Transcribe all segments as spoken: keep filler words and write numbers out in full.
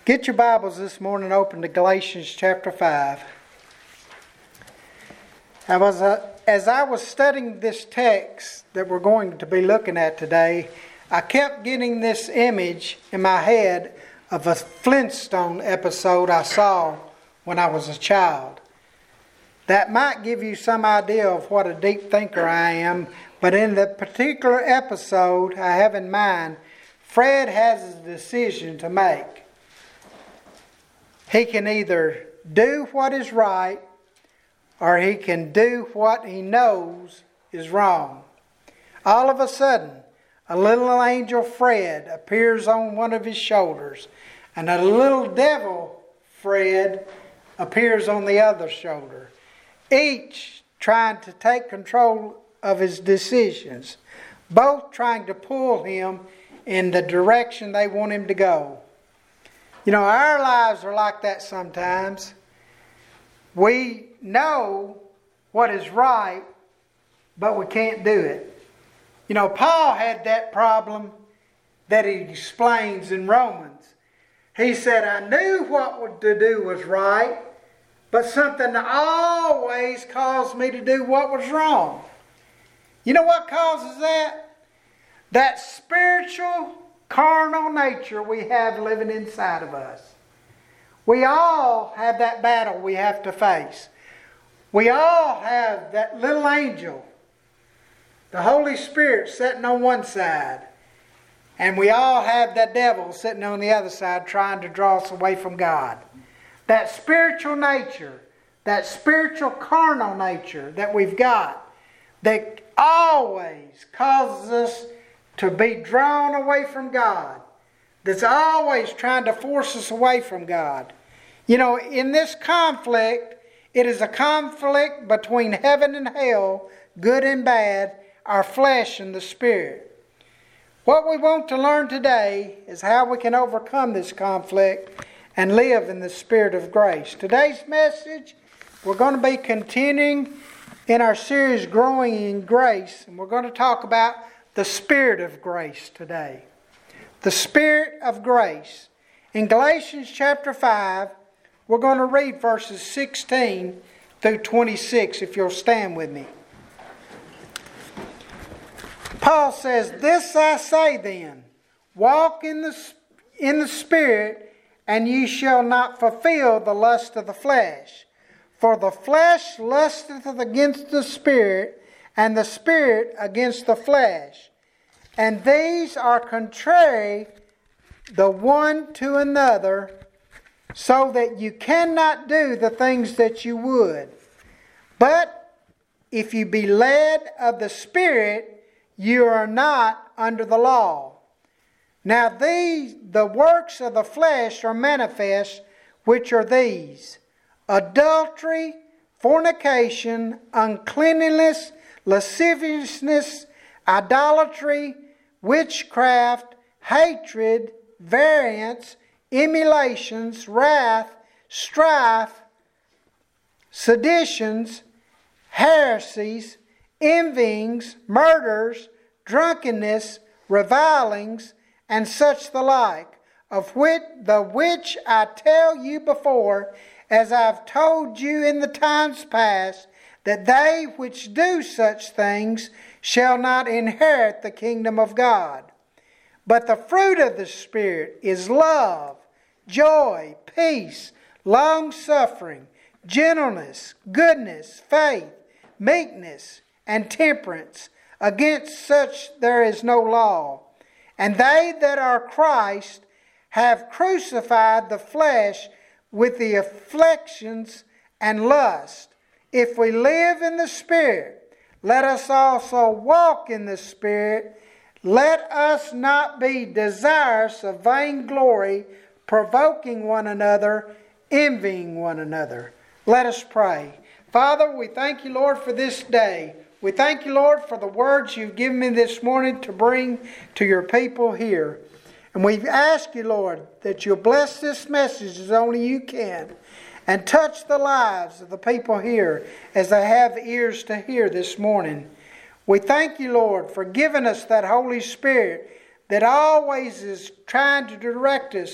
Get your Bibles this morning open to Galatians chapter five. I was, uh, as I was studying this text that we're going to be looking at today, I kept getting this image in my head of a Flintstone episode I saw when I was a child. That might give you some idea of what a deep thinker I am, but in the particular episode I have in mind, Fred has a decision to make. He can either do what is right or he can do what he knows is wrong. All of a sudden, a little angel Fred appears on one of his shoulders, and a little devil Fred appears on the other shoulder, each trying to take control of his decisions, both trying to pull him in the direction they want him to go. You know, our lives are like that sometimes. We know what is right, but we can't do it. You know, Paul had that problem that he explains in Romans. He said, I knew what to do was right, but something always caused me to do what was wrong. You know what causes that? That spiritual, carnal nature we have living inside of us. We all have that battle we have to face. We all have that little angel, the Holy Spirit, sitting on one side. And we all have that devil sitting on the other side trying to draw us away from God. That spiritual nature, that spiritual carnal nature that we've got, that always causes us to be drawn away from God. That's always trying to force us away from God. You know, in this conflict, it is a conflict between heaven and hell, good and bad, our flesh and the spirit. What we want to learn today is how we can overcome this conflict and live in the spirit of grace. Today's message, we're going to be continuing in our series Growing in Grace, and we're going to talk about the Spirit of grace today. The Spirit of grace. In Galatians chapter five, we're going to read verses sixteen through twenty-six, if you'll stand with me. Paul says, This I say then, walk in the, in the Spirit, and ye shall not fulfill the lust of the flesh. For the flesh lusteth against the Spirit, and the Spirit against the flesh. And these are contrary the one to another, so that you cannot do the things that you would. But if you be led of the Spirit, you are not under the law. Now these, the works of the flesh are manifest, which are these: adultery, fornication, uncleanness, lasciviousness, idolatry, witchcraft, hatred, variance, emulations, wrath, strife, seditions, heresies, envyings, murders, drunkenness, revilings, and such the like, of which the which I tell you before, as I've told you in the times past, that they which do such things shall not inherit the kingdom of God. But the fruit of the Spirit is love, joy, peace, long-suffering, gentleness, goodness, faith, meekness, and temperance. Against such there is no law. And they that are Christ have crucified the flesh with the afflictions and lust. If we live in the Spirit, let us also walk in the Spirit. Let us not be desirous of vainglory, provoking one another, envying one another. Let us pray. Father, we thank you, Lord, for this day. We thank you, Lord, for the words you've given me this morning to bring to your people here. And we ask you, Lord, that you'll bless this message as only you can, and touch the lives of the people here as they have ears to hear this morning. We thank you, Lord, for giving us that Holy Spirit that always is trying to direct us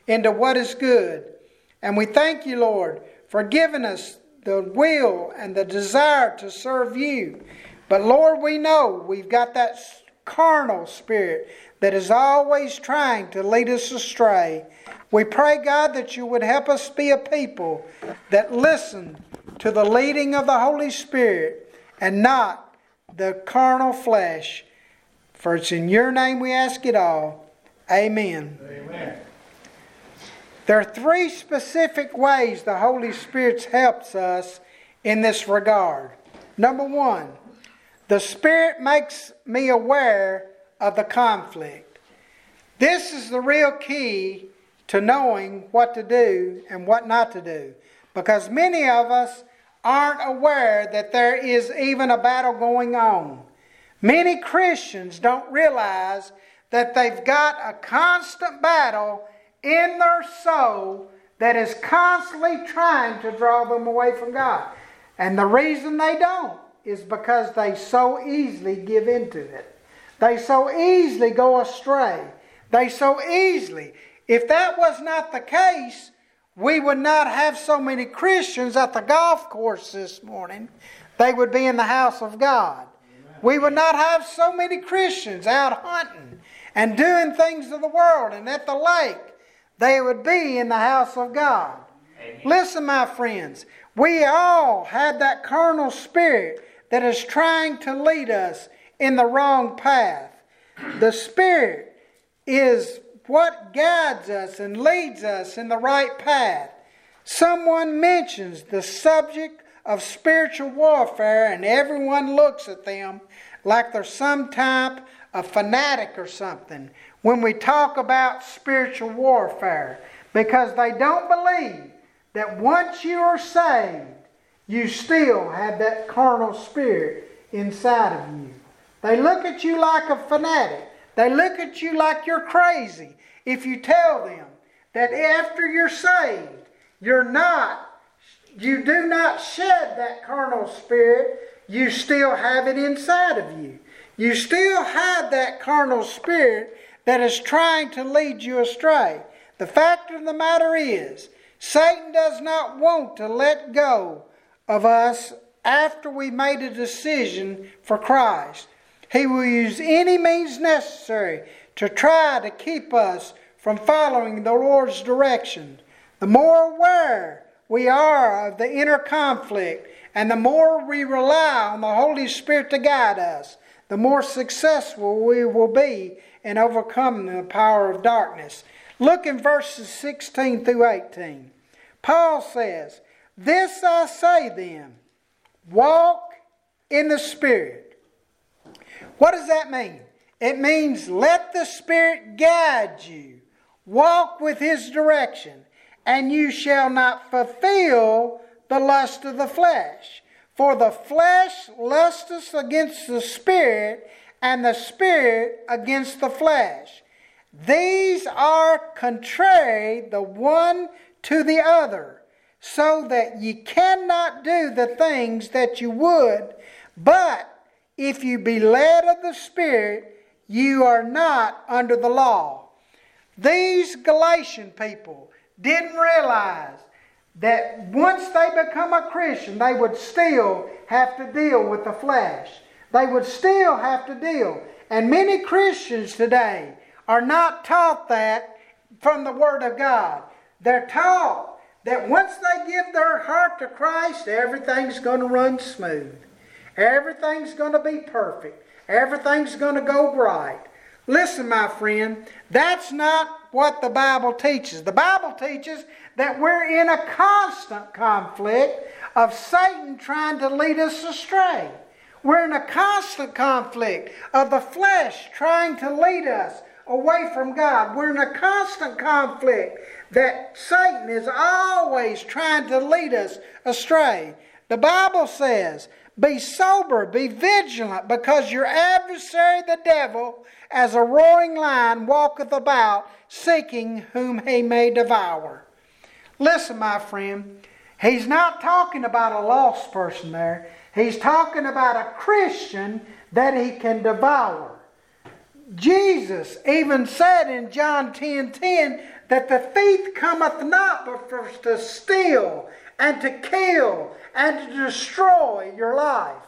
into what is good. And we thank you, Lord, for giving us the will and the desire to serve you. But Lord, we know we've got that carnal spirit that is always trying to lead us astray. We pray, God, that you would help us be a people that listen to the leading of the Holy Spirit and not the carnal flesh. For it's in your name we ask it all. Amen. Amen. There are three specific ways the Holy Spirit helps us in this regard. Number one, the Spirit makes me aware of the conflict. This is the real key to knowing what to do and what not to do. Because many of us aren't aware that there is even a battle going on. Many Christians don't realize that they've got a constant battle in their soul that is constantly trying to draw them away from God. And the reason they don't is because they so easily give into it. They so easily go astray. They so easily... If that was not the case, we would not have so many Christians at the golf course this morning. They would be in the house of God. Amen. We would not have so many Christians out hunting and doing things of the world and at the lake. They would be in the house of God. Amen. Listen, my friends, we all have that carnal spirit that is trying to lead us in the wrong path. The Spirit is what guides us and leads us in the right path. Someone mentions the subject of spiritual warfare and everyone looks at them like they're some type of fanatic or something when we talk about spiritual warfare, because they don't believe that once you are saved, you still have that carnal spirit inside of you. They look at you like a fanatic. They look at you like you're crazy if you tell them that after you're saved, you're not, you do not shed that carnal spirit. You still have it inside of you. You still have that carnal spirit that is trying to lead you astray. The fact of the matter is, Satan does not want to let go of us after we made a decision for Christ. He will use any means necessary to try to keep us from following the Lord's direction. The more aware we are of the inner conflict and the more we rely on the Holy Spirit to guide us, the more successful we will be in overcoming the power of darkness. Look in verses sixteen through eighteen. Paul says, "This I say then, walk in the Spirit." What does that mean? It means let the Spirit guide you. Walk with His direction, and you shall not fulfill the lust of the flesh. For the flesh lusteth against the Spirit, and the Spirit against the flesh. These are contrary the one to the other, so that ye cannot do the things that you would. But if you be led of the Spirit, you are not under the law. These Galatian people didn't realize that once they become a Christian, they would still have to deal with the flesh. They would still have to deal. And many Christians today are not taught that from the Word of God. They're taught that once they give their heart to Christ, everything's going to run smooth. Everything's going to be perfect. Everything's going to go right. Listen, my friend, that's not what the Bible teaches. The Bible teaches that we're in a constant conflict of Satan trying to lead us astray. We're in a constant conflict of the flesh trying to lead us away from God. We're in a constant conflict that Satan is always trying to lead us astray. The Bible says, "Be sober, be vigilant, because your adversary the devil, as a roaring lion, walketh about, seeking whom he may devour." Listen, my friend, he's not talking about a lost person there. He's talking about a Christian that he can devour. Jesus even said in John ten ten that the thief cometh not but for to steal and to kill and to destroy your life.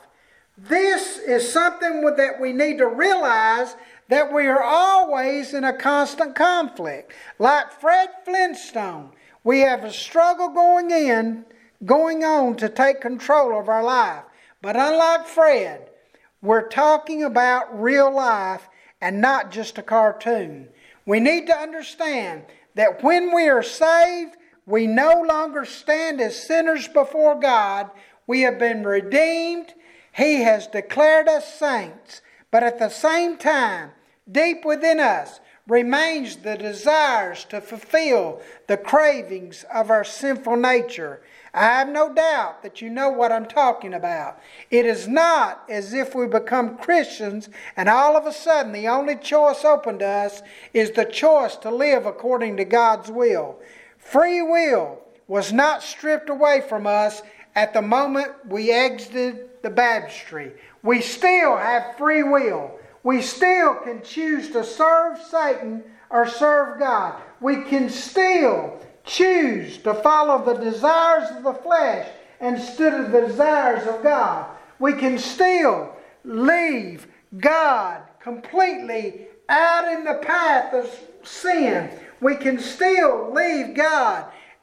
This is something that we need to realize, that we are always in a constant conflict. Like Fred Flintstone, we have a struggle going in, going on to take control of our life. But unlike Fred, we're talking about real life and not just a cartoon. We need to understand that when we are saved, we no longer stand as sinners before God. We have been redeemed. He has declared us saints. But at the same time, deep within us remains the desires to fulfill the cravings of our sinful nature. I have no doubt that you know what I'm talking about. It is not as if we become Christians and all of a sudden the only choice open to us is the choice to live according to God's will. Free will was not stripped away from us at the moment we exited the baptistry. We still have free will. We still can choose to serve Satan or serve God. We can still choose to follow the desires of the flesh instead of the desires of God. We can still leave God completely out in the path of sin. We can still leave God.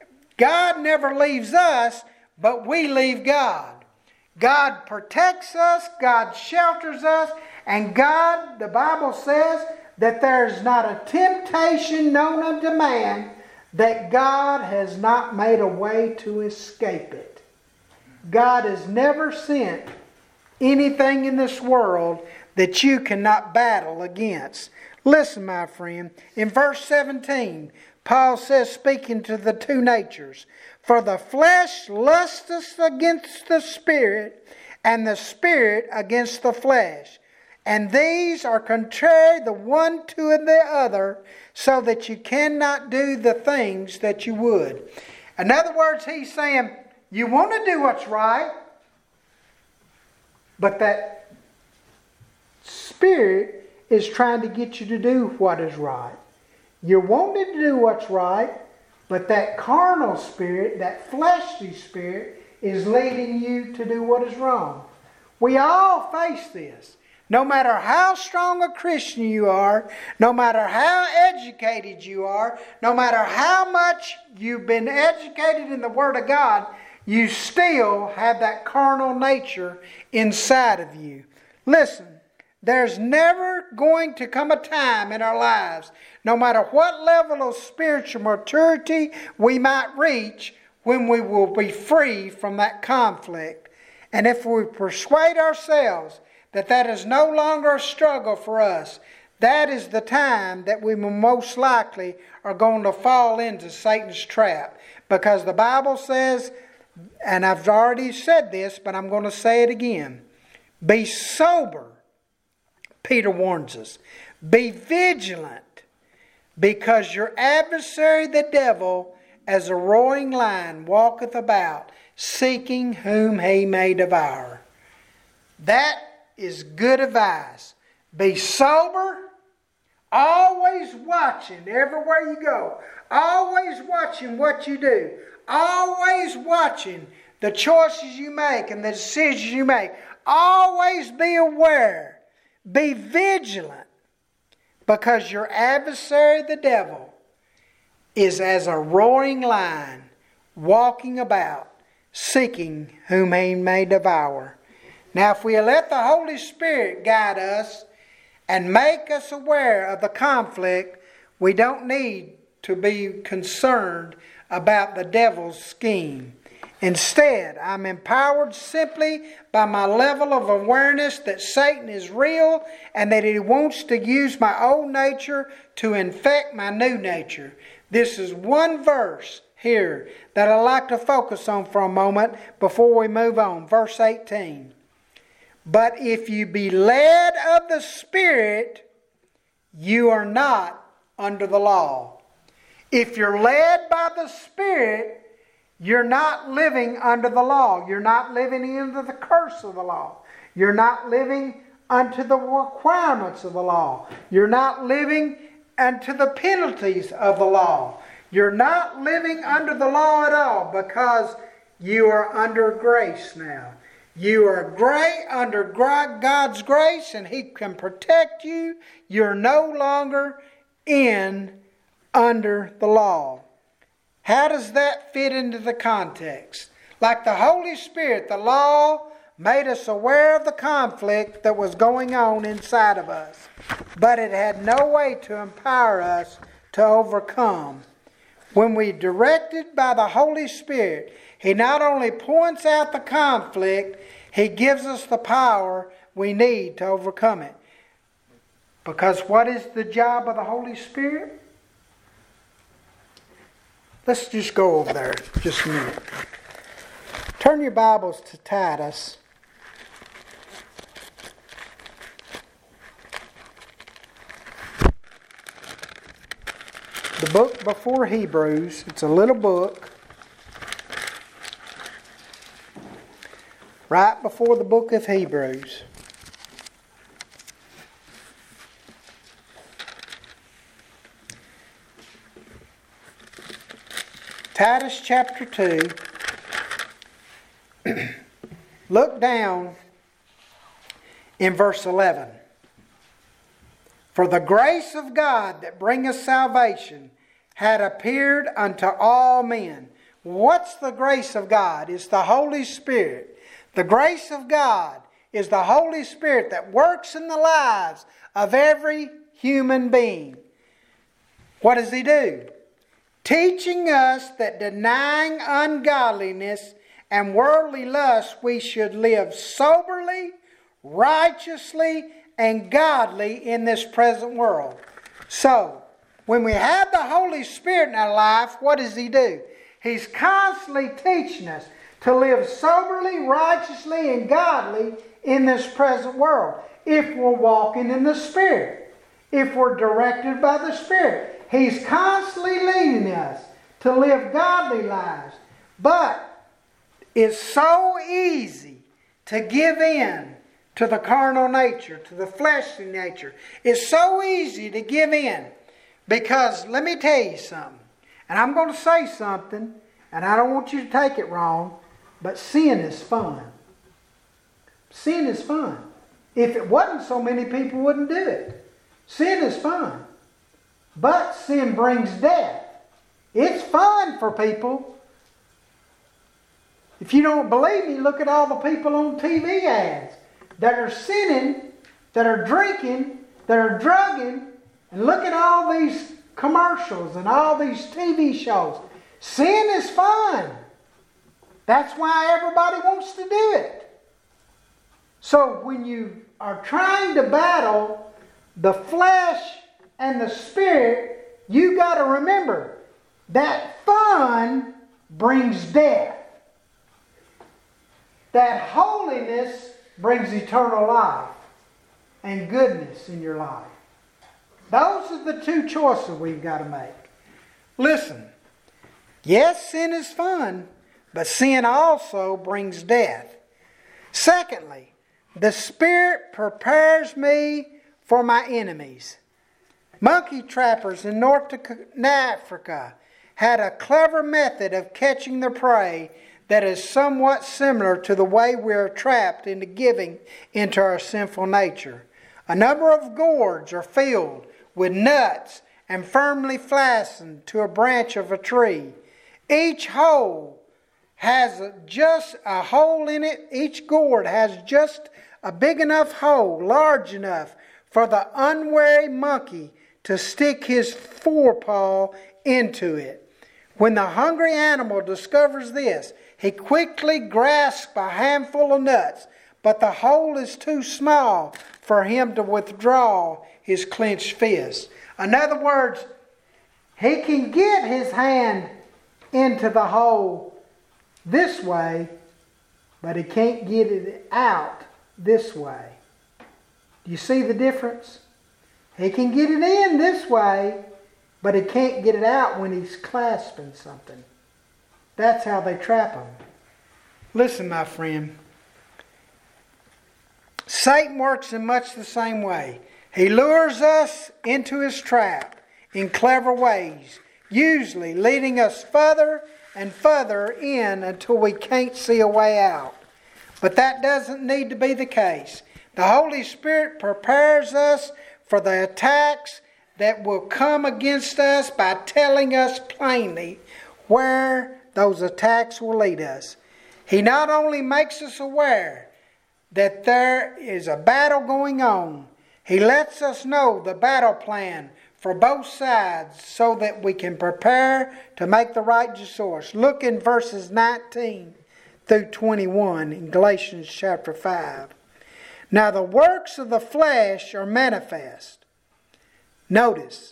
God never leaves us, but we leave God. God protects us, God shelters us, and God, the Bible says, that there is not a temptation known unto man that God has not made a way to escape it. God has never sent anything in this world that you cannot battle against. Listen, my friend, in verse seventeen, Paul says, speaking to the two natures, "For the flesh lusteth against the Spirit, and the Spirit against the flesh. And these are contrary the one to the other, so that you cannot do the things that you would." In other words, he's saying, you want to do what's right, but that spirit is trying to get you to do what is right. You wanted to do what's right, but that carnal spirit, that fleshly spirit, is leading you to do what is wrong. We all face this. No matter how strong a Christian you are, no matter how educated you are, no matter how much you've been educated in the Word of God, you still have that carnal nature inside of you. Listen, there's never going to come a time in our lives, no matter what level of spiritual maturity we might reach, when we will be free from that conflict. And if we persuade ourselves that that is no longer a struggle for us, that is the time that we most likely are going to fall into Satan's trap. Because the Bible says, and I've already said this, but I'm going to say it again, be sober, Peter warns us. Be vigilant, because your adversary the devil, as a roaring lion, walketh about, seeking whom he may devour. That is good advice. Be sober, always watching everywhere you go, always watching what you do, always watching the choices you make and the decisions you make. Always be aware, be vigilant, because your adversary the devil is as a roaring lion, walking about, seeking whom he may devour. Now, if we let the Holy Spirit guide us and make us aware of the conflict, we don't need to be concerned about the devil's scheme. Instead, I'm empowered simply by my level of awareness that Satan is real and that he wants to use my old nature to infect my new nature. This is one verse here that I'd like to focus on for a moment before we move on. Verse eighteen. "But if you be led of the Spirit, you are not under the law." If you're led by the Spirit, you're not living under the law. You're not living under the curse of the law. You're not living unto the requirements of the law. You're not living unto the penalties of the law. You're not living under the law at all, because you are under grace now. You are great under God's grace, and He can protect you. You're no longer in under the law. How does that fit into the context? Like the Holy Spirit, the law made us aware of the conflict that was going on inside of us, but it had no way to empower us to overcome. When we are directed by the Holy Spirit, He not only points out the conflict, He gives us the power we need to overcome it. Because what is the job of the Holy Spirit? Let's just go over there just a minute. Turn your Bibles to Titus. The book before Hebrews. It's a little book. Right before the book of Hebrews. Titus chapter two. Look down in verse eleven. For the grace of God that bringeth salvation had appeared unto all men. What's the grace of God? It's the Holy Spirit. The grace of God is the Holy Spirit that works in the lives of every human being. What does He do? Teaching us that denying ungodliness and worldly lust, we should live soberly, righteously, and godly in this present world. So, when we have the Holy Spirit in our life, what does He do? He's constantly teaching us to live soberly, righteously, and godly in this present world. If we're walking in the Spirit. If we're directed by the Spirit. He's constantly leading us to live godly lives. But it's so easy to give in to the carnal nature, to the fleshly nature. It's so easy to give in. Because let me tell you something. And I'm going to say something, and I don't want you to take it wrong, but sin is fun. Sin is fun. If it wasn't, so many people wouldn't do it. Sin is fun. But sin brings death. It's fun for people. If you don't believe me, look at all the people on T V ads that are sinning, that are drinking, that are drugging, and look at all these commercials and all these T V shows. Sin is fun. That's why everybody wants to do it. So when you are trying to battle the flesh and the Spirit, you got to remember that fun brings death. That holiness brings eternal life and goodness in your life. Those are the two choices we've got to make. Listen, yes, sin is fun, but sin also brings death. Secondly, the Spirit prepares me for my enemies. Monkey trappers in North Africa had a clever method of catching their prey that is somewhat similar to the way we are trapped into giving into our sinful nature. A number of gourds are filled with nuts and firmly fastened to a branch of a tree. Each hole has just a hole in it. Each gourd has just a big enough hole, large enough for the unwary monkey to stick his forepaw into it. When the hungry animal discovers this, he quickly grasps a handful of nuts, but the hole is too small for him to withdraw his clenched fist. In other words, he can get his hand into the hole this way, but he can't get it out this way. Do you see the difference? He can get it in this way, but he can't get it out when he's clasping something. That's how they trap him. Listen, my friend. Satan works in much the same way. He lures us into his trap in clever ways, usually leading us further and further in until we can't see a way out. But that doesn't need to be the case. The Holy Spirit prepares us for the attacks that will come against us by telling us plainly where those attacks will lead us. He not only makes us aware that there is a battle going on, he lets us know the battle plan for both sides so that we can prepare to make the right choice. Look in verses nineteen through twenty-one in Galatians chapter five. Now the works of the flesh are manifest. Notice,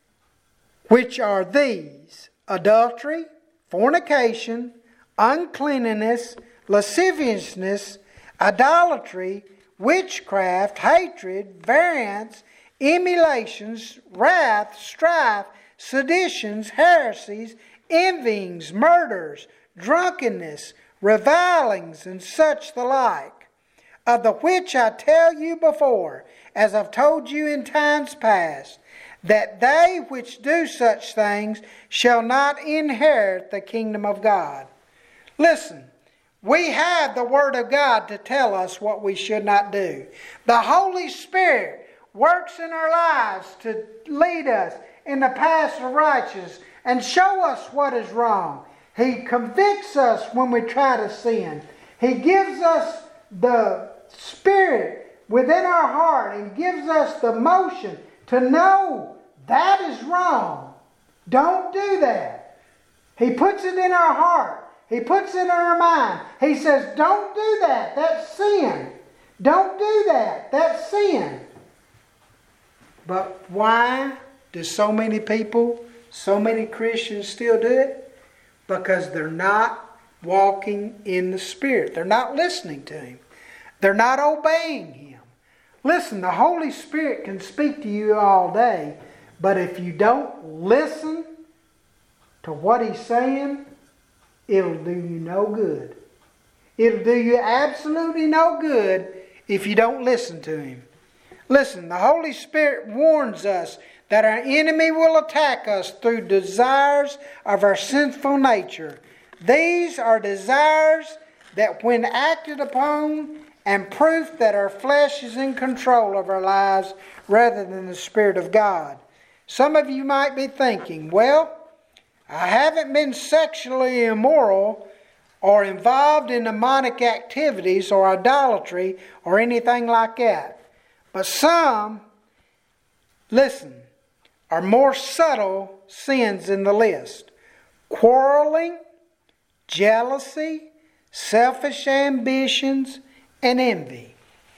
which are these: adultery, fornication, uncleanness, lasciviousness, idolatry, witchcraft, hatred, variance, emulations, wrath, strife, seditions, heresies, envyings, murders, drunkenness, revilings, and such the like, of the which I tell you before, as I've told you in times past, that they which do such things shall not inherit the kingdom of God. Listen, we have the Word of God to tell us what we should not do. The Holy Spirit works in our lives to lead us in the paths of righteousness and show us what is wrong. He convicts us when we try to sin. He gives us the Spirit within our heart and gives us the motion to know that is wrong. Don't do that. He puts it in our heart. He puts it in our mind. He says, don't do that. That's sin. Don't do that. That's sin. But why do so many people, so many Christians still do it? Because they're not walking in the Spirit. They're not listening to Him. They're not obeying Him. Listen, the Holy Spirit can speak to you all day, but if you don't listen to what He's saying, it'll do you no good. It'll do you absolutely no good if you don't listen to Him. Listen, the Holy Spirit warns us that our enemy will attack us through desires of our sinful nature. These are desires that, when acted upon, and proof that our flesh is in control of our lives rather than the Spirit of God. Some of you might be thinking, well, I haven't been sexually immoral or involved in demonic activities or idolatry or anything like that. But some, listen, are more subtle sins in the list. Quarreling, jealousy, selfish ambitions, and envy.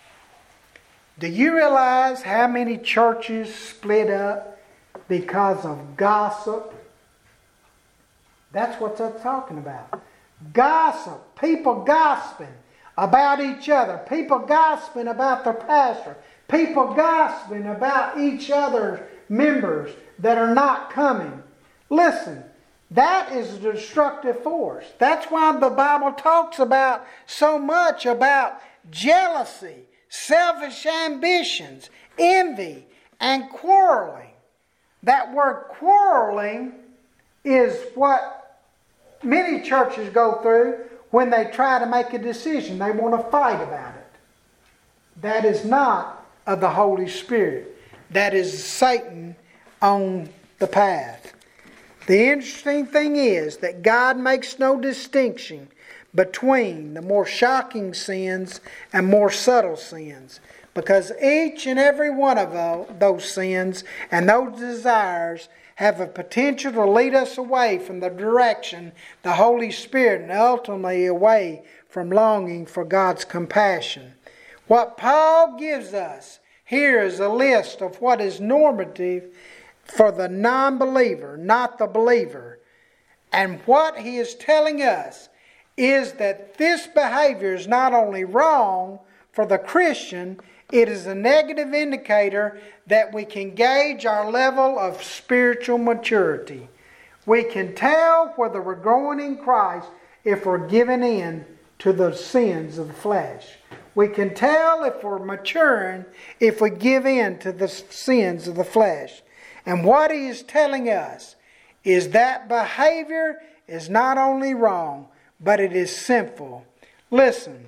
Do you realize how many churches split up because of gossip? That's what they're talking about. Gossip. People gossiping about each other. People gossiping about their pastor. People gossiping about each other's members that are not coming. Listen, that is a destructive force. That's why the Bible talks about so much about jealousy, selfish ambitions, envy, and quarreling. That word quarreling is what many churches go through when they try to make a decision. They want to fight about it. That is not of the Holy Spirit. That is Satan on the path. The interesting thing is that God makes no distinction between the more shocking sins and more subtle sins, because each and every one of those sins and those desires have a potential to lead us away from the direction the Holy Spirit and ultimately away from longing for God's compassion. What Paul gives us here is a list of what is normative for the non-believer, not the believer. And what he is telling us is that this behavior is not only wrong for the Christian, it is a negative indicator that we can gauge our level of spiritual maturity. We can tell whether we're growing in Christ if we're giving in to the sins of the flesh. We can tell if we're maturing if we give in to the sins of the flesh. And what He is telling us is that behavior is not only wrong, but it is sinful. Listen,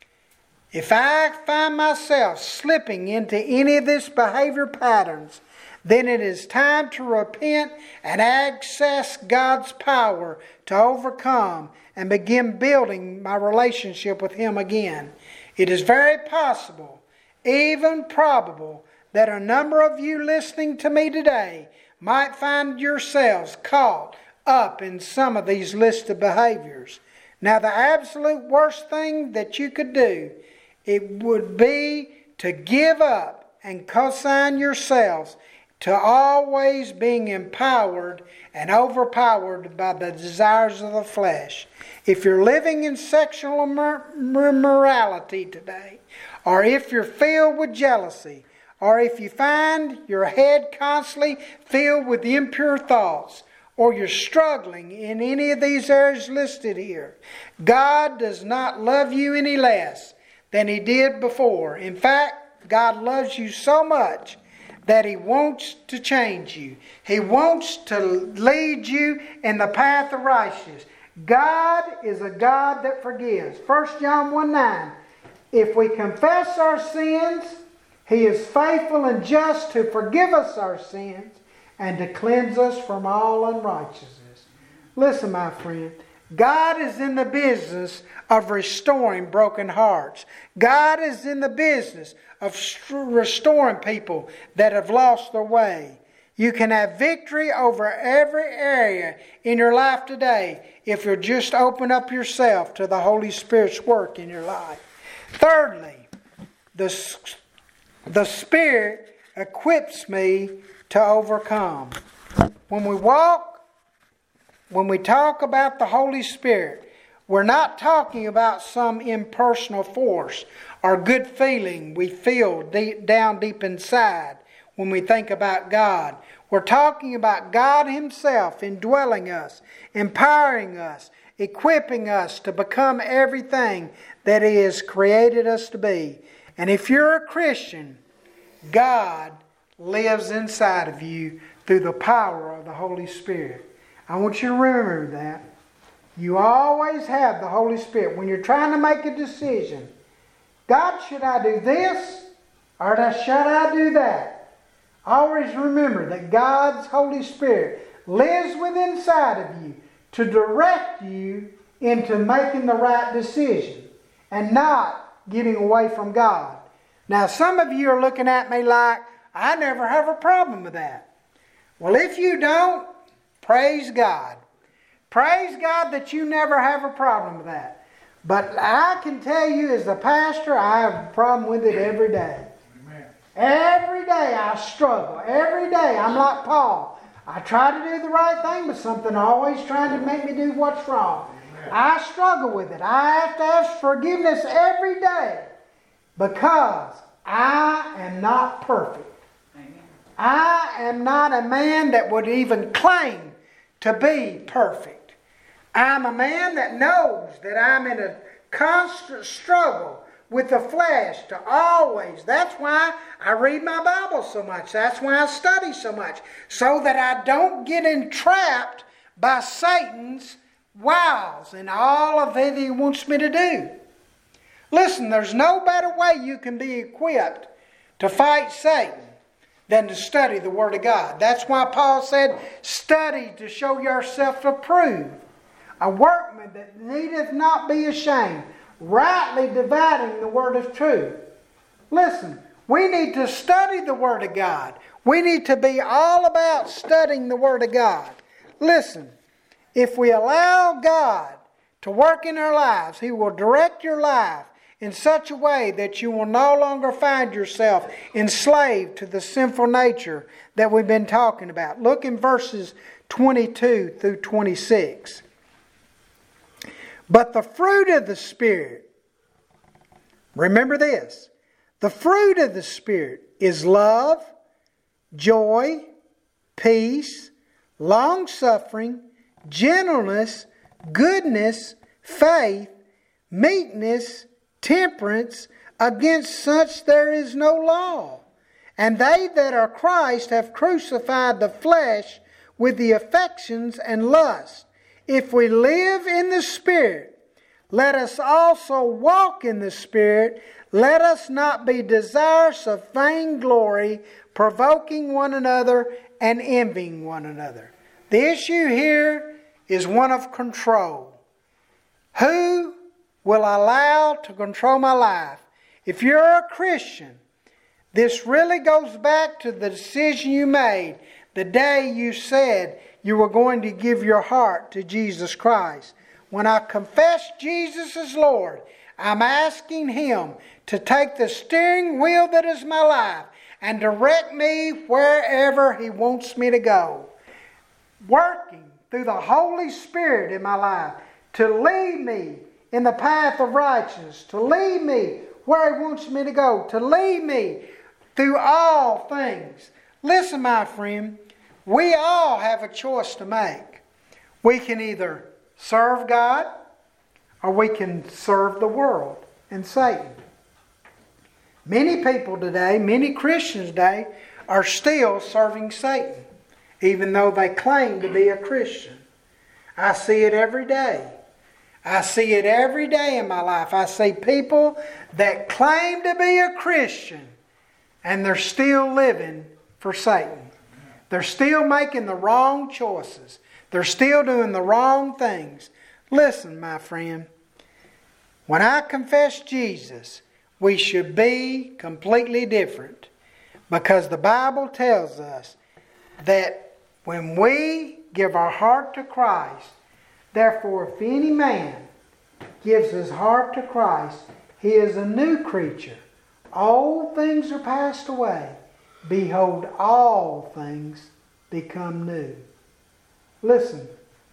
if I find myself slipping into any of these behavior patterns, then it is time to repent and access God's power to overcome and begin building my relationship with Him again. It is very possible, even probable, that a number of you listening to me today might find yourselves caught up in some of these listed behaviors. Now, the absolute worst thing that you could do, it would be to give up and consign yourselves to always being empowered and overpowered by the desires of the flesh. If you're living in sexual immorality today, or if you're filled with jealousy, or if you find your head constantly filled with impure thoughts, or you're struggling in any of these areas listed here, God does not love you any less than He did before. In fact, God loves you so much that He wants to change you. He wants to lead you in the path of righteousness. God is a God that forgives. First John one nine. If we confess our sins, He is faithful and just to forgive us our sins and to cleanse us from all unrighteousness. Listen, my friend. God is in the business of restoring broken hearts. God is in the business of restoring people that have lost their way. You can have victory over every area in your life today if you'll just open up yourself to the Holy Spirit's work in your life. Thirdly, the, the Spirit equips me to overcome. When we walk When we talk about the Holy Spirit, we're not talking about some impersonal force or good feeling we feel deep, down deep inside when we think about God. We're talking about God Himself indwelling us, empowering us, equipping us to become everything that He has created us to be. And if you're a Christian, God lives inside of you through the power of the Holy Spirit. I want you to remember that. You always have the Holy Spirit. When you're trying to make a decision, God, should I do this or should I do that? Always remember that God's Holy Spirit lives within inside of you to direct you into making the right decision and not getting away from God. Now, some of you are looking at me like, I never have a problem with that. Well, if you don't, praise God. Praise God that you never have a problem with that. But I can tell you as the pastor, I have a problem with it every day. Amen. Every day I struggle. Every day I'm like Paul. I try to do the right thing, but something always trying to make me do what's wrong. Amen. I struggle with it. I have to ask forgiveness every day because I am not perfect. Amen. I am not a man that would even claim to be perfect. I'm a man that knows that I'm in a constant struggle with the flesh to always. That's why I read my Bible so much. That's why I study so much. So that I don't get entrapped by Satan's wiles and all of that he wants me to do. Listen, there's no better way you can be equipped to fight Satan than to study the Word of God. That's why Paul said, study to show yourself approved, a workman that needeth not be ashamed, rightly dividing the word of truth. Listen, we need to study the Word of God. We need to be all about studying the Word of God. Listen, if we allow God to work in our lives, He will direct your life in such a way that you will no longer find yourself enslaved to the sinful nature that we've been talking about. Look in verses twenty-two through twenty-six. But the fruit of the Spirit, remember this, the fruit of the Spirit is love, joy, peace, long-suffering, gentleness, goodness, faith, meekness, temperance. Against such there is no law. And they that are Christ have crucified the flesh with the affections and lusts. If we live in the Spirit, let us also walk in the Spirit. Let us not be desirous of vainglory, provoking one another and envying one another. The issue here is one of control. Who will I allow to control my life? If you're a Christian, this really goes back to the decision you made the day you said you were going to give your heart to Jesus Christ. When I confess Jesus as Lord, I'm asking Him to take the steering wheel that is my life and direct me wherever He wants me to go. Working through the Holy Spirit in my life to lead me in the path of righteousness, to lead me where He wants me to go, to lead me through all things. Listen, my friend, we all have a choice to make. We can either serve God or we can serve the world and Satan. Many people today, many Christians today, are still serving Satan, even though they claim to be a Christian. I see it every day. I see it every day in my life. I see people that claim to be a Christian and they're still living for Satan. They're still making the wrong choices. They're still doing the wrong things. Listen, my friend, when I confess Jesus, we should be completely different, because the Bible tells us that when we give our heart to Christ, therefore if any man gives his heart to Christ, he is a new creature. Old things are passed away. Behold, all things become new. Listen,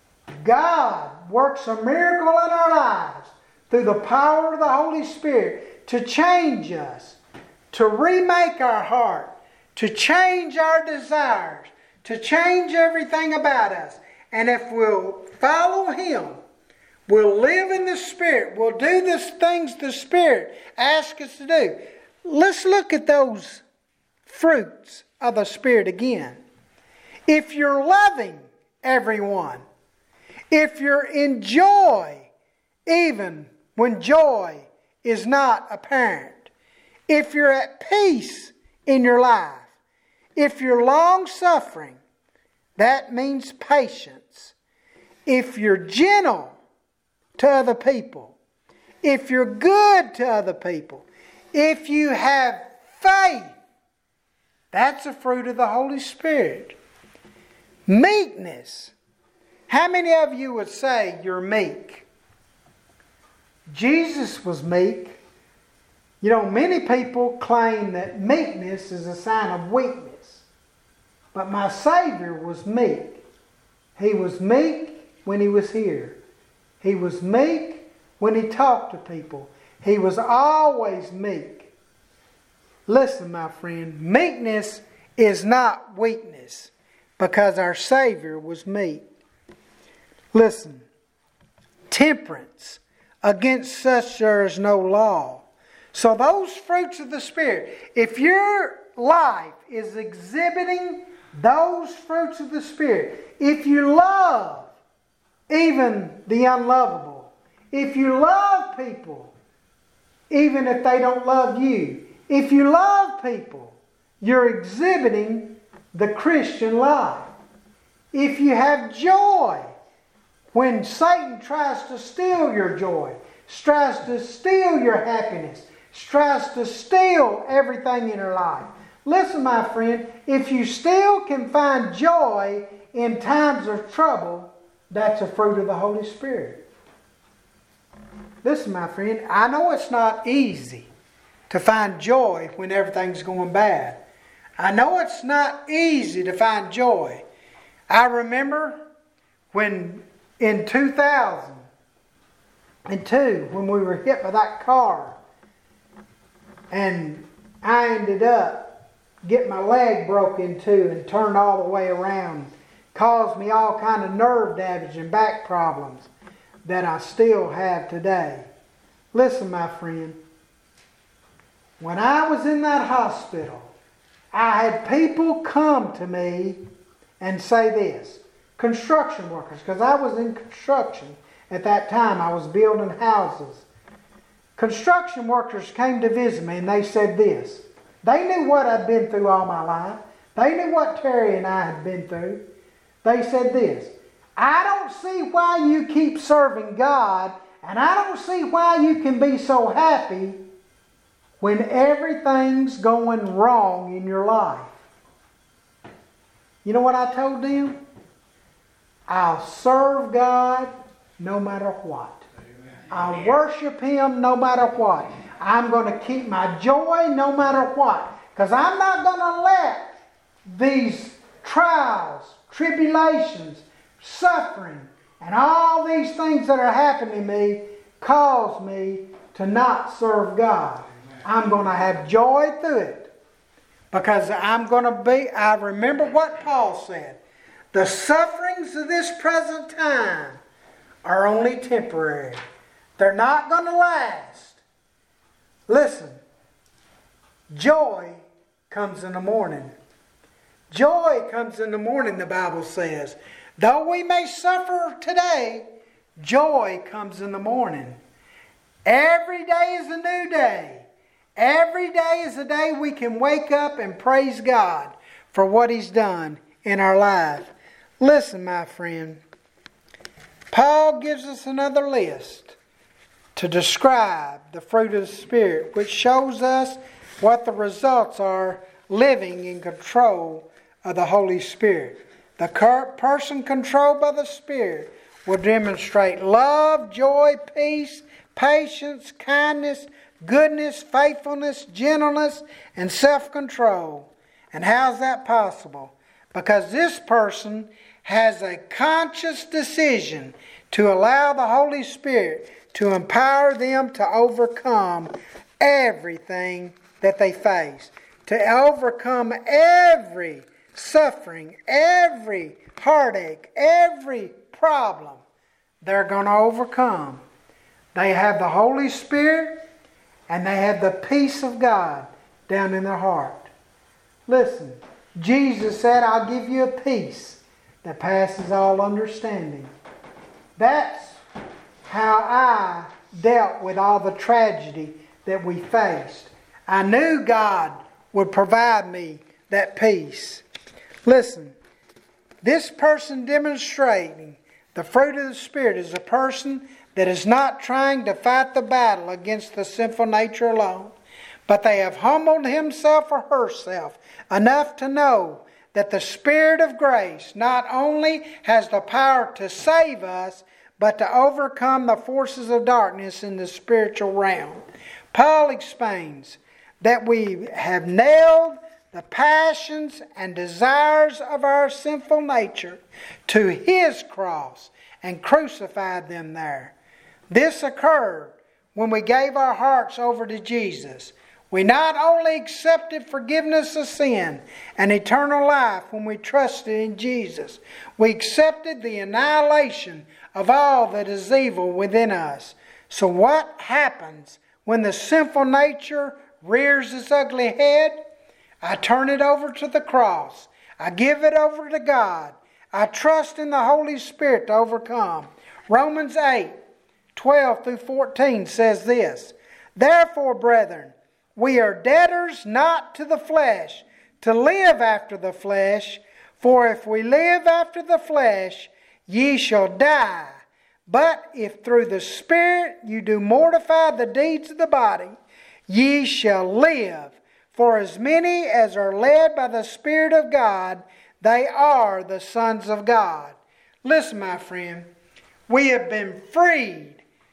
God works a miracle in our lives through the power of the Holy Spirit to change us, to remake our heart, to change our desires, to change everything about us. And if we'll follow Him, we'll live in the Spirit, we'll do the things the Spirit asks us to do. Let's look at those fruits of the Spirit again. If you're loving everyone, if you're in joy, even when joy is not apparent, if you're at peace in your life, if you're long-suffering, that means patience. If you're gentle to other people, if you're good to other people, if you have faith, that's a fruit of the Holy Spirit. Meekness. How many of you would say you're meek? Jesus was meek. You know, many people claim that meekness is a sign of weakness. But my Savior was meek. He was meek when He was here. He was meek when He talked to people. He was always meek. Listen, my friend, meekness is not weakness, because our Savior was meek. Listen, temperance. Against such there is no law. So those fruits of the Spirit, if your life is exhibiting those fruits of the Spirit, if you love even the unlovable, if you love people even if they don't love you, if you love people, you're exhibiting the Christian life. If you have joy, when Satan tries to steal your joy, tries to steal your happiness, tries to steal everything in your life. Listen, my friend, if you still can find joy in times of trouble, that's a fruit of the Holy Spirit. Listen, my friend, I know it's not easy to find joy when everything's going bad. I know it's not easy to find joy. I remember when in two thousand two, when we were hit by that car, and I ended up getting my leg broke into and turned all the way around, caused me all kind of nerve damage and back problems that I still have today. Listen, my friend, when I was in that hospital, I had people come to me and say this. Construction workers, because I was in construction at that time. I was building houses. Construction workers came to visit me and they said this. They knew what I'd been through all my life. They knew what Terry and I had been through. They said this. I don't see why you keep serving God, and I don't see why you can be so happy when everything's going wrong in your life. You know what I told them? I'll serve God no matter what. I'll worship Him no matter what. I'm going to keep my joy no matter what. Because I'm not going to let these trials, tribulations, suffering, and all these things that are happening to me cause me to not serve God. I'm going to have joy through it. Because I'm going to be, I remember what Paul said. The sufferings of this present time are only temporary. They're not going to last. Listen, joy comes in the morning. Joy comes in the morning, the Bible says. Though we may suffer today, joy comes in the morning. Every day is a new day. Every day is a day we can wake up and praise God for what He's done in our life. Listen, my friend. Paul gives us another list to describe the fruit of the Spirit, which shows us what the results are living in control of the Holy Spirit. The person controlled by the Spirit will demonstrate love, joy, peace, patience, kindness, goodness, faithfulness, gentleness, and self-control. And how's that possible? Because this person has a conscious decision to allow the Holy Spirit to empower them to overcome everything that they face. To overcome every suffering, every heartache, every problem. They're going to overcome. They have the Holy Spirit and they have the peace of God down in their heart. Listen, Jesus said, I'll give you a peace that passes all understanding. That's how I dealt with all the tragedy that we faced. I knew God would provide me that peace. Listen, this person demonstrating the fruit of the Spirit is a person that is not trying to fight the battle against the sinful nature alone, but they have humbled himself or herself enough to know that the Spirit of grace not only has the power to save us, but to overcome the forces of darkness in the spiritual realm. Paul explains that we have nailed the passions and desires of our sinful nature to His cross and crucified them there. This occurred when we gave our hearts over to Jesus. We not only accepted forgiveness of sin and eternal life when we trusted in Jesus, we accepted the annihilation of all that is evil within us. So what happens when the sinful nature rears its ugly head? I turn it over to the cross. I give it over to God. I trust in the Holy Spirit to overcome. Romans eight, twelve through fourteen says this, Therefore, brethren, we are debtors not to the flesh, to live after the flesh. For if we live after the flesh, ye shall die. But if through the Spirit you do mortify the deeds of the body, ye shall live. For as many as are led by the Spirit of God, they are the sons of God. Listen, my friend, we have been freed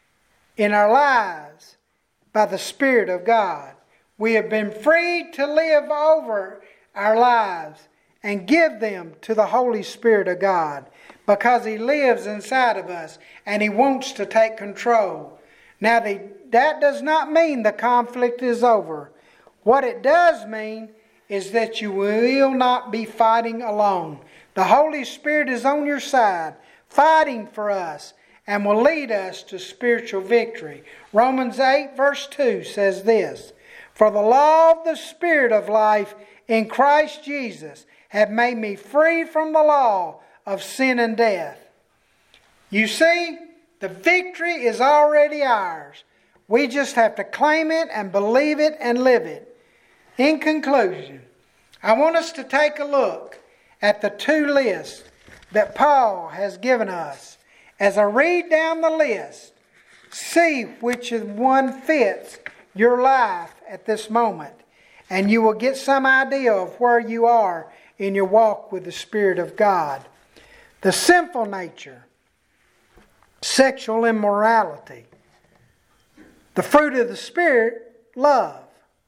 in our lives by the Spirit of God. We have been freed to live over our lives and give them to the Holy Spirit of God because He lives inside of us and He wants to take control. Now, the, that does not mean the conflict is over. What it does mean is that you will not be fighting alone. The Holy Spirit is on your side, fighting for us, and will lead us to spiritual victory. Romans eight verse two says this, For the law of the Spirit of life in Christ Jesus have made me free from the law of sin and death. You see, the victory is already ours. We just have to claim it and believe it and live it. In conclusion, I want us to take a look at the two lists that Paul has given us. As I read down the list, see which one fits your life at this moment, and you will get some idea of where you are in your walk with the Spirit of God. The sinful nature, sexual immorality. The fruit of the Spirit, love.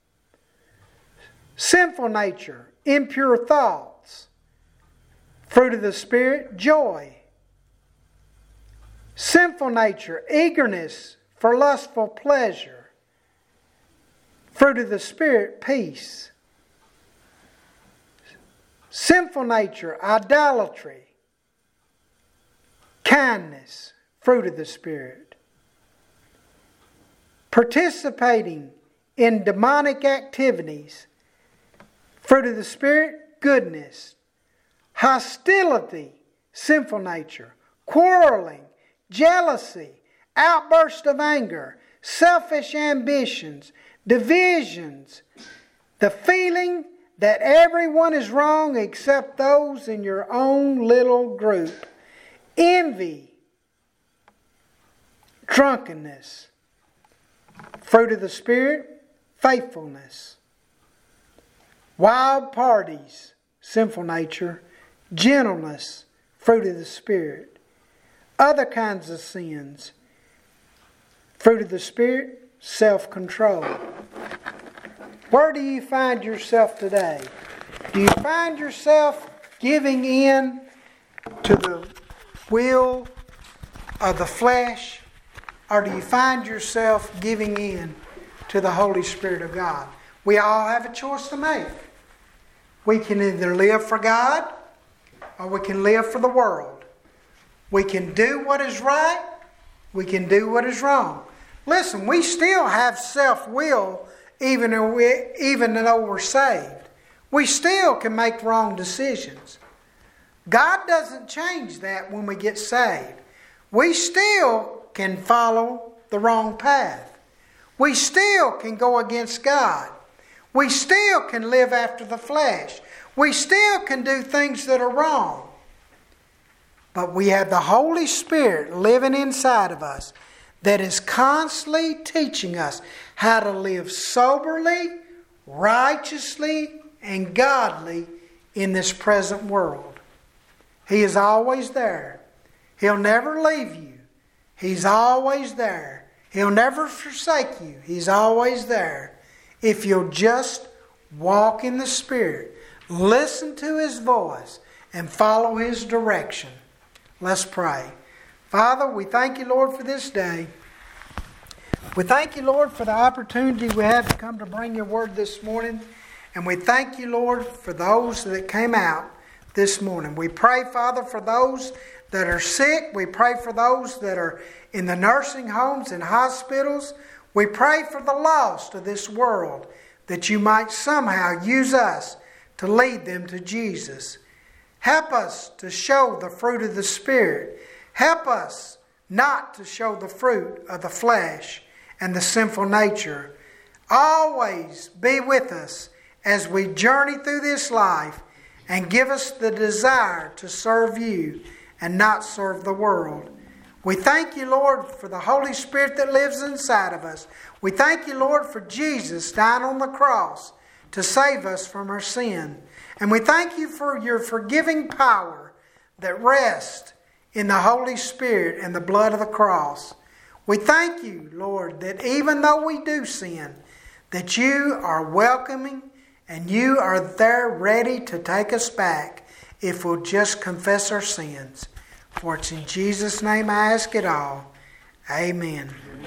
Sinful nature, impure thoughts. Fruit of the Spirit, joy. Sinful nature, eagerness for lustful pleasure. Fruit of the Spirit, peace. Sinful nature, idolatry. Kindness, fruit of the Spirit. Participating in demonic activities, fruit of the Spirit, goodness. Hostility, sinful nature. Quarreling, jealousy, outburst of anger, selfish ambitions, divisions, the feeling that everyone is wrong except those in your own little group, envy, drunkenness. Fruit of the Spirit, faithfulness. Wild parties, sinful nature. Gentleness, fruit of the Spirit. Other kinds of sins. Fruit of the Spirit, self-control. Where do you find yourself today? Do you find yourself giving in to the will of the flesh? Or do you find yourself giving in to the Holy Spirit of God? We all have a choice to make. We can either live for God or we can live for the world. We can do what is right. We can do what is wrong. Listen, we still have self-will even though, we, even though we're saved. We still can make wrong decisions. God doesn't change that when we get saved. We still can follow the wrong path. We still can go against God. We still can live after the flesh. We still can do things that are wrong. But we have the Holy Spirit living inside of us that is constantly teaching us how to live soberly, righteously, and godly in this present world. He is always there. He'll never leave you. He's always there. He'll never forsake you. He's always there. If you'll just walk in the Spirit, listen to His voice, and follow His direction. Let's pray. Father, we thank you, Lord, for this day. We thank you, Lord, for the opportunity we have to come to bring your word this morning. And we thank you, Lord, for those that came out this morning. We pray, Father, for those that are sick. We pray for those that are in the nursing homes and hospitals. We pray for the lost of this world, that you might somehow use us to lead them to Jesus. Help us to show the fruit of the Spirit. Help us not to show the fruit of the flesh and the sinful nature. Always be with us as we journey through this life, and give us the desire to serve you and not serve the world. We thank you, Lord, for the Holy Spirit that lives inside of us. We thank you, Lord, for Jesus dying on the cross to save us from our sin. And we thank you for your forgiving power that rests in the Holy Spirit and the blood of the cross. We thank you, Lord, that even though we do sin, that you are welcoming and you are there ready to take us back if we'll just confess our sins. For it's in Jesus' name I ask it all. Amen.